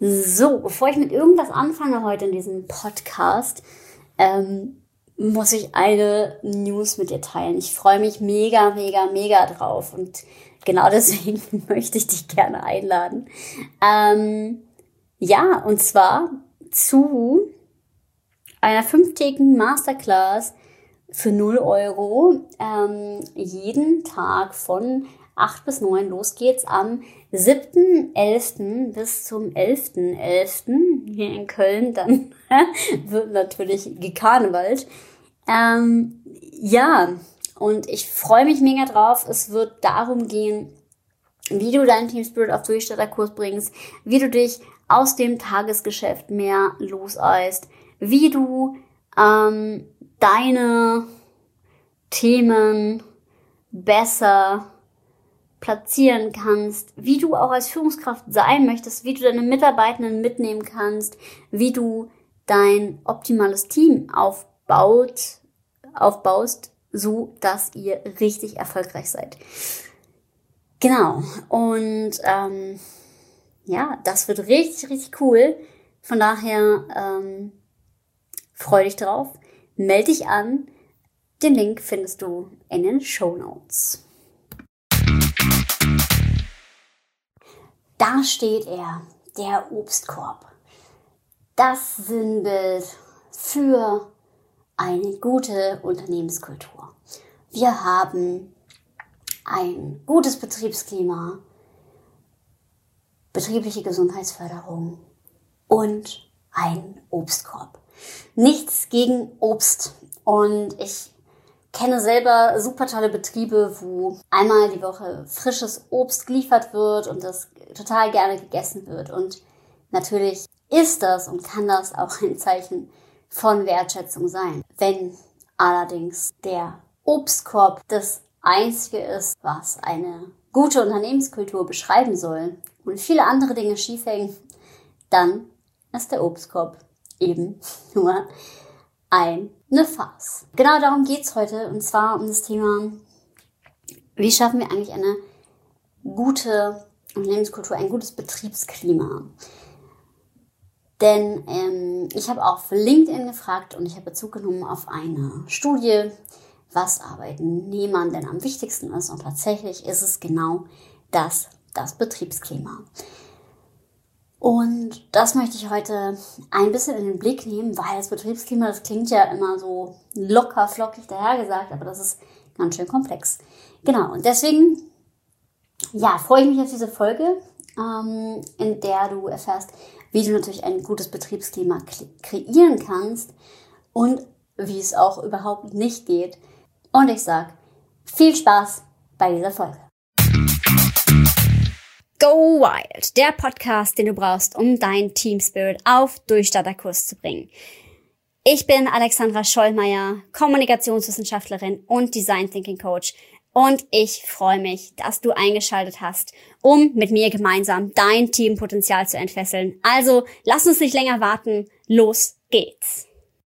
So, bevor ich mit irgendwas anfange heute in diesem Podcast, muss ich eine News mit dir teilen. Ich freue mich mega, mega, mega drauf und genau deswegen möchte ich dich gerne einladen. Und zwar zu einer 5-tägigen Masterclass für 0 Euro, jeden Tag von 8 bis 9. Los geht's am 7.11. bis zum 11.11. hier in Köln. Dann wird natürlich gekarnevalt. Und ich freue mich mega drauf. Es wird darum gehen, wie du deinen Team Spirit auf Durchstarterkurs bringst, wie du dich aus dem Tagesgeschäft mehr loseist, wie du deine Themen besser platzieren kannst, wie du auch als Führungskraft sein möchtest, wie du deine Mitarbeitenden mitnehmen kannst, wie du dein optimales Team aufbaust, so dass ihr richtig erfolgreich seid. Genau. Und das wird richtig, richtig cool. Von daher freu dich drauf. Melde dich an. Den Link findest du in den Shownotes. Da steht er, der Obstkorb. Das Sinnbild für eine gute Unternehmenskultur. Wir haben ein gutes Betriebsklima, betriebliche Gesundheitsförderung und einen Obstkorb. Nichts gegen Obst. Und ich kenne selber super tolle Betriebe, wo einmal die Woche frisches Obst geliefert wird und das total gerne gegessen wird. Und natürlich ist das und kann das auch ein Zeichen von Wertschätzung sein. Wenn allerdings der Obstkorb das Einzige ist, was eine gute Unternehmenskultur beschreiben soll und viele andere Dinge schiefhängen, dann ist der Obstkorb eben nur eine Farce. Genau darum geht's heute, und zwar um das Thema, wie schaffen wir eigentlich eine gute Unternehmenskultur, ein gutes Betriebsklima. Denn ich habe auf LinkedIn gefragt und ich habe Bezug genommen auf eine Studie, was Arbeitnehmern denn am wichtigsten ist. Und tatsächlich ist es genau das Betriebsklima. Und das möchte ich heute ein bisschen in den Blick nehmen, weil das Betriebsklima, das klingt ja immer so locker, flockig dahergesagt, aber das ist ganz schön komplex. Genau, und deswegen, freue ich mich auf diese Folge, in der du erfährst, wie du natürlich ein gutes Betriebsklima kreieren kannst und wie es auch überhaupt nicht geht. Und ich sage, viel Spaß bei dieser Folge. Go Wild, der Podcast, den du brauchst, um dein Team Spirit auf Durchstarterkurs zu bringen. Ich bin Alexandra Schollmeier, Kommunikationswissenschaftlerin und Design Thinking Coach, und ich freue mich, dass du eingeschaltet hast, um mit mir gemeinsam dein Teampotenzial zu entfesseln. Also lass uns nicht länger warten, los geht's!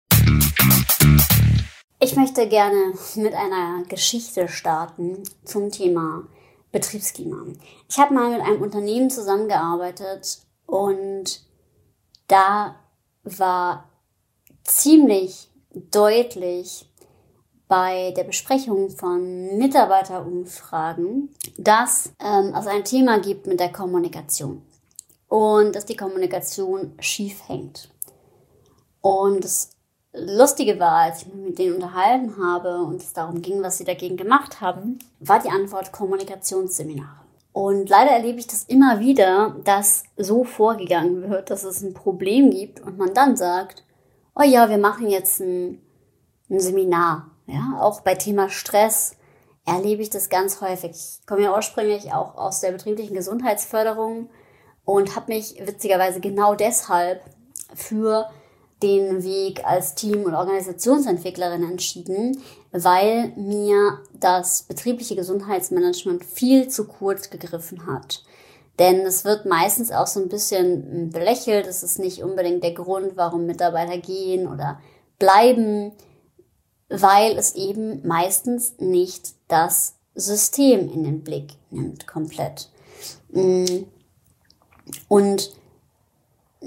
Ich möchte gerne mit einer Geschichte starten zum Thema Betriebsklima. Ich habe mal mit einem Unternehmen zusammengearbeitet und da war ziemlich deutlich bei der Besprechung von Mitarbeiterumfragen, dass es ein Thema gibt mit der Kommunikation und dass die Kommunikation schief hängt. Und das Lustige war, als ich mich mit denen unterhalten habe und es darum ging, was sie dagegen gemacht haben, war die Antwort Kommunikationsseminare. Und leider erlebe ich das immer wieder, dass so vorgegangen wird, dass es ein Problem gibt und man dann sagt, oh ja, wir machen jetzt ein Seminar. Ja, auch bei Thema Stress erlebe ich das ganz häufig. Ich komme ja ursprünglich auch aus der betrieblichen Gesundheitsförderung und habe mich witzigerweise genau deshalb für den Weg als Team- und Organisationsentwicklerin entschieden, weil mir das betriebliche Gesundheitsmanagement viel zu kurz gegriffen hat. Denn es wird meistens auch so ein bisschen belächelt. Es ist nicht unbedingt der Grund, warum Mitarbeiter gehen oder bleiben, weil es eben meistens nicht das System in den Blick nimmt komplett. Und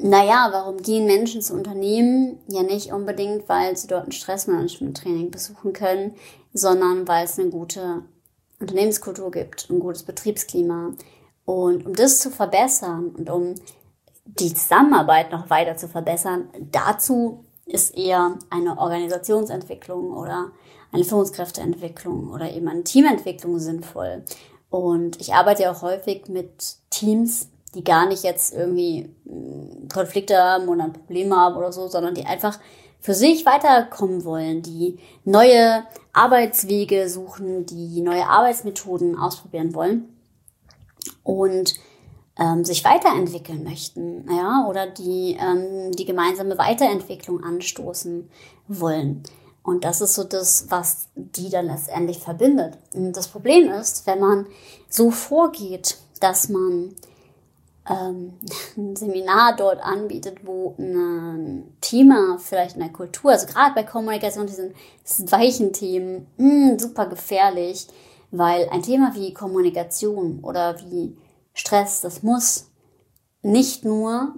Naja, warum gehen Menschen zu Unternehmen? Ja, nicht unbedingt, weil sie dort ein Stressmanagement-Training besuchen können, sondern weil es eine gute Unternehmenskultur gibt, ein gutes Betriebsklima. Und um das zu verbessern und um die Zusammenarbeit noch weiter zu verbessern, dazu ist eher eine Organisationsentwicklung oder eine Führungskräfteentwicklung oder eben eine Teamentwicklung sinnvoll. Und ich arbeite ja auch häufig mit Teams, die gar nicht jetzt irgendwie Konflikte haben oder ein Problem haben oder so, sondern die einfach für sich weiterkommen wollen, die neue Arbeitswege suchen, die neue Arbeitsmethoden ausprobieren wollen und sich weiterentwickeln möchten, ja, oder die gemeinsame Weiterentwicklung anstoßen wollen. Und das ist so das, was die dann letztendlich verbindet. Und das Problem ist, wenn man so vorgeht, dass man ein Seminar dort anbietet, wo ein Thema vielleicht in der Kultur, also gerade bei Kommunikation, diesen weichen Themen, super gefährlich, weil ein Thema wie Kommunikation oder wie Stress, das muss nicht nur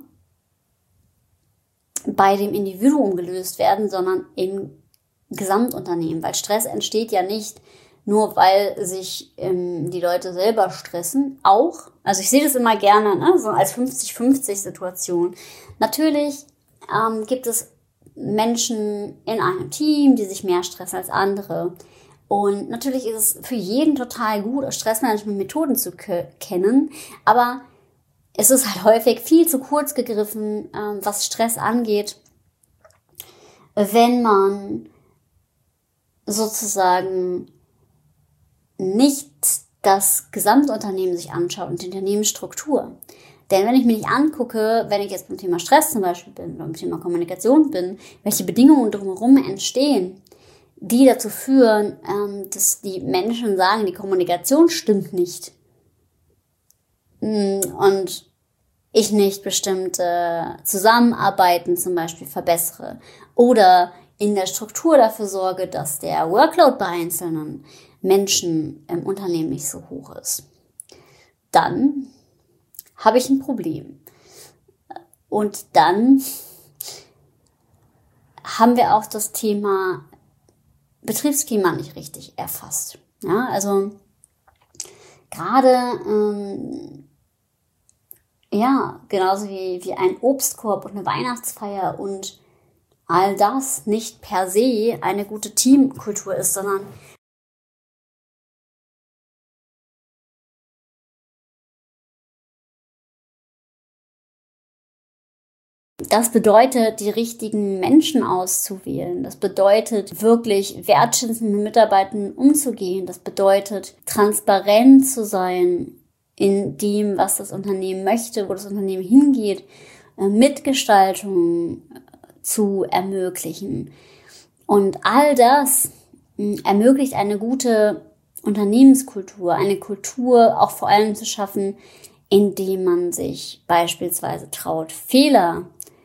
bei dem Individuum gelöst werden, sondern im Gesamtunternehmen, weil Stress entsteht ja nicht nur, weil sich die Leute selber stressen, auch, also ich sehe das immer gerne, ne, so als 50-50-Situation. Natürlich gibt es Menschen in einem Team, die sich mehr stressen als andere. Und natürlich ist es für jeden total gut, Stressmanagement-Methoden zu kennen, aber es ist halt häufig viel zu kurz gegriffen, was Stress angeht, wenn man sozusagen nicht das Gesamtunternehmen sich anschaut und die Unternehmensstruktur. Denn wenn ich mir nicht angucke, wenn ich jetzt beim Thema Stress zum Beispiel bin oder beim Thema Kommunikation bin, welche Bedingungen drumherum entstehen, die dazu führen, dass die Menschen sagen, die Kommunikation stimmt nicht. Und ich nicht bestimmte Zusammenarbeiten zum Beispiel verbessere oder in der Struktur dafür sorge, dass der Workload bei einzelnen Menschen im Unternehmen nicht so hoch ist, dann habe ich ein Problem. Und dann haben wir auch das Thema Betriebsklima nicht richtig erfasst. Ja, also gerade genauso wie ein Obstkorb und eine Weihnachtsfeier und all das nicht per se eine gute Teamkultur ist, sondern das bedeutet, die richtigen Menschen auszuwählen. Das bedeutet, wirklich wertschätzend mit Mitarbeitern umzugehen. Das bedeutet, transparent zu sein in dem, was das Unternehmen möchte, wo das Unternehmen hingeht, Mitgestaltung zu ermöglichen. Und all das ermöglicht eine gute Unternehmenskultur, eine Kultur auch vor allem zu schaffen, indem man sich beispielsweise traut, Fehler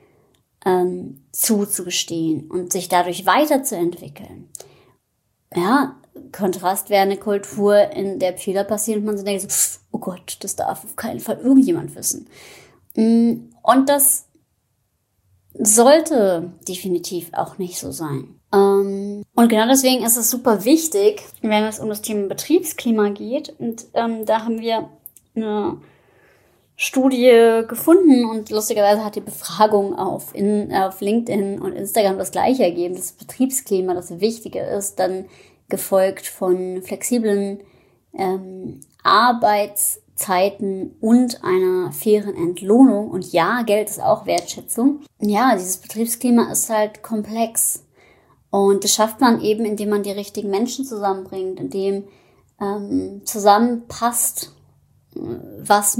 zuzugestehen und sich dadurch weiterzuentwickeln. Ja, Kontrast wäre eine Kultur, in der Fehler passieren und man so denkt, so, oh Gott, das darf auf keinen Fall irgendjemand wissen. Und das sollte definitiv auch nicht so sein. Und genau deswegen ist es super wichtig, wenn es um das Thema Betriebsklima geht. Und da haben wir eine Studie gefunden und lustigerweise hat die Befragung auf LinkedIn und Instagram das Gleiche ergeben, dass das Betriebsklima das Wichtige ist, dann gefolgt von flexiblen Arbeitszeiten und einer fairen Entlohnung. Und ja, Geld ist auch Wertschätzung. Ja, dieses Betriebsklima ist halt komplex. Und das schafft man eben, indem man die richtigen Menschen zusammenbringt, indem zusammenpasst, was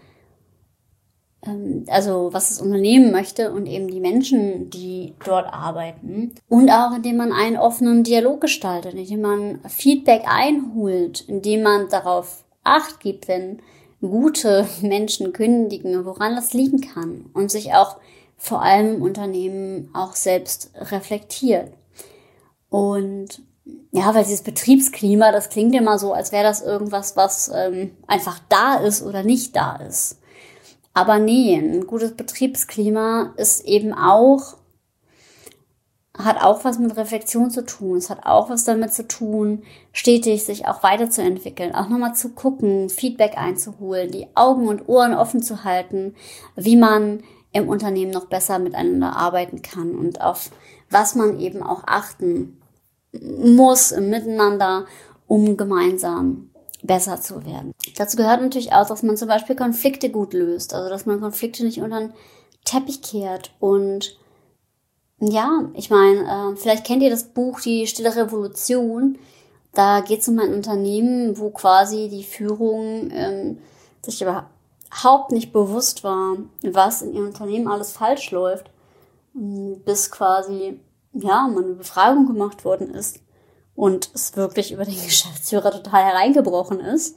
das Unternehmen möchte und eben die Menschen, die dort arbeiten. Und auch indem man einen offenen Dialog gestaltet, indem man Feedback einholt, indem man darauf Acht gibt, wenn gute Menschen kündigen, woran das liegen kann und sich auch vor allem im Unternehmen auch selbst reflektiert. Und ja, weil dieses Betriebsklima, das klingt immer so, als wäre das irgendwas, was einfach da ist oder nicht da ist. Aber nee, ein gutes Betriebsklima ist eben auch, hat auch was mit Reflexion zu tun. Es hat auch was damit zu tun, stetig sich auch weiterzuentwickeln, auch nochmal zu gucken, Feedback einzuholen, die Augen und Ohren offen zu halten, wie man im Unternehmen noch besser miteinander arbeiten kann und auf was man eben auch achten muss im Miteinander, um gemeinsam besser zu werden. Dazu gehört natürlich auch, dass man zum Beispiel Konflikte gut löst, also dass man Konflikte nicht unter den Teppich kehrt. Und ja, ich meine, vielleicht kennt ihr das Buch Die Stille Revolution. Da geht es um ein Unternehmen, wo quasi die Führung sich überhaupt nicht bewusst war, was in ihrem Unternehmen alles falsch läuft, bis quasi mal eine Befragung gemacht worden ist und es wirklich über den Geschäftsführer total hereingebrochen ist.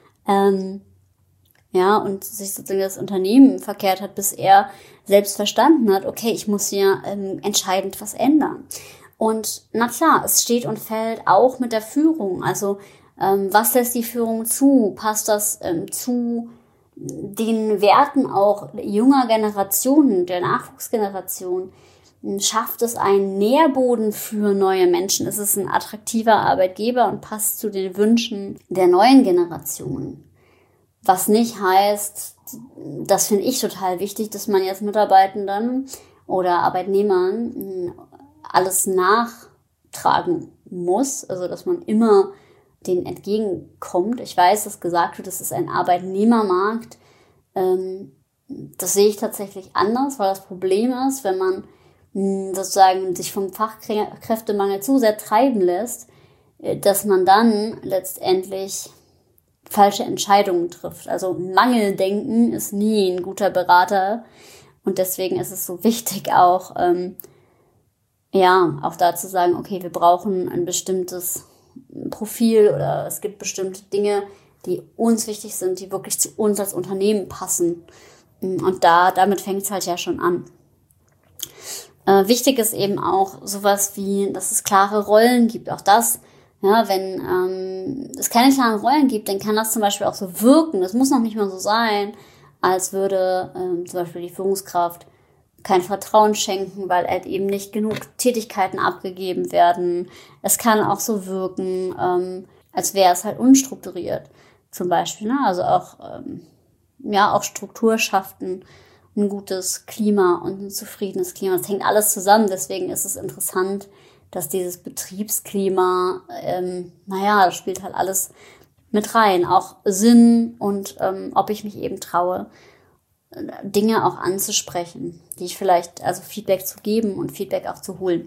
Und sich sozusagen das Unternehmen verkehrt hat, bis er selbst verstanden hat, okay, ich muss hier entscheidend was ändern. Und na klar, es steht und fällt auch mit der Führung. Also was lässt die Führung zu? Passt das zu den Werten auch junger Generationen, der Nachwuchsgeneration? Schafft es einen Nährboden für neue Menschen? Ist es ein attraktiver Arbeitgeber und passt zu den Wünschen der neuen Generation? Was nicht heißt, das finde ich total wichtig, dass man jetzt Mitarbeitenden oder Arbeitnehmern alles nachtragen muss, also dass man immer denen entgegenkommt. Ich weiß, dass gesagt wird, das ist ein Arbeitnehmermarkt. Das sehe ich tatsächlich anders, weil das Problem ist, wenn man sozusagen sich vom Fachkräftemangel zu sehr treiben lässt, dass man dann letztendlich falsche Entscheidungen trifft. Also Mangeldenken ist nie ein guter Berater und deswegen ist es so wichtig auch, auch da zu sagen, okay, wir brauchen ein bestimmtes Profil oder es gibt bestimmte Dinge, die uns wichtig sind, die wirklich zu uns als Unternehmen passen. Und damit fängt es halt ja schon an. Wichtig ist eben auch sowas wie, dass es klare Rollen gibt. Auch das, wenn es keine klaren Rollen gibt, dann kann das zum Beispiel auch so wirken. Das muss noch nicht mal so sein, als würde zum Beispiel die Führungskraft kein Vertrauen schenken, weil halt eben nicht genug Tätigkeiten abgegeben werden. Es kann auch so wirken, als wäre es halt unstrukturiert. Zum Beispiel, also auch Struktur schaffen, ein gutes Klima und ein zufriedenes Klima. Das hängt alles zusammen. Deswegen ist es interessant, dass dieses Betriebsklima, das spielt halt alles mit rein. Auch Sinn und ob ich mich eben traue, Dinge auch anzusprechen, die ich vielleicht, also Feedback zu geben und Feedback auch zu holen.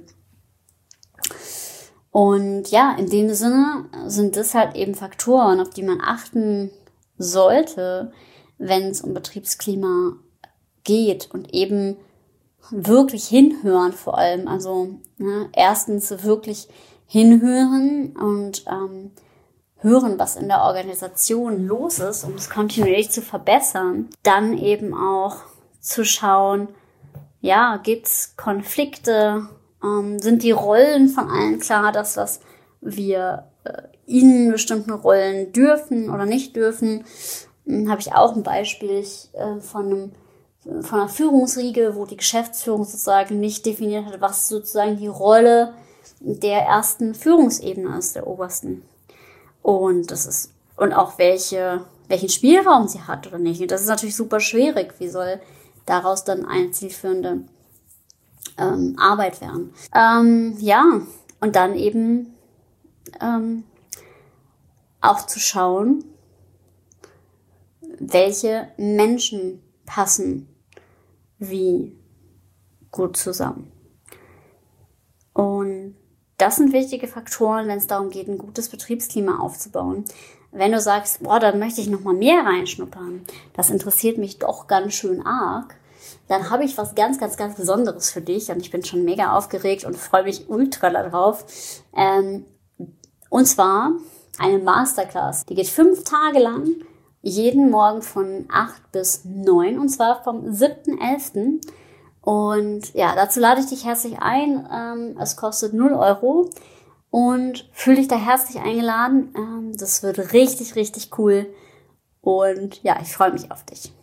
Und ja, in dem Sinne sind das halt eben Faktoren, auf die man achten sollte, wenn es um Betriebsklima geht und eben wirklich hinhören vor allem. Also erstens wirklich hinhören und hören, was in der Organisation los ist, um es kontinuierlich zu verbessern. Dann eben auch zu schauen, gibt's Konflikte, sind die Rollen von allen klar, dass was wir in bestimmten Rollen dürfen oder nicht dürfen. Habe ich auch ein Beispiel von einer Führungsriege, wo die Geschäftsführung sozusagen nicht definiert hat, was sozusagen die Rolle der ersten Führungsebene ist, der obersten. Und auch welchen Spielraum sie hat oder nicht. Und das ist natürlich super schwierig. Wie soll daraus dann eine zielführende Arbeit werden? Und dann eben auch zu schauen, welche Menschen passen wie gut zusammen. Und das sind wichtige Faktoren, wenn es darum geht, ein gutes Betriebsklima aufzubauen. Wenn du sagst, da möchte ich noch mal mehr reinschnuppern, das interessiert mich doch ganz schön arg, dann habe ich was ganz, ganz, ganz Besonderes für dich und ich bin schon mega aufgeregt und freue mich ultra darauf. Und zwar eine Masterclass, die geht 5 Tage lang, jeden Morgen von 8 bis 9 und zwar vom 7.11. Und ja, dazu lade ich dich herzlich ein. Es kostet 0 Euro und fühl dich da herzlich eingeladen. Das wird richtig, richtig cool. Und ja, ich freue mich auf dich.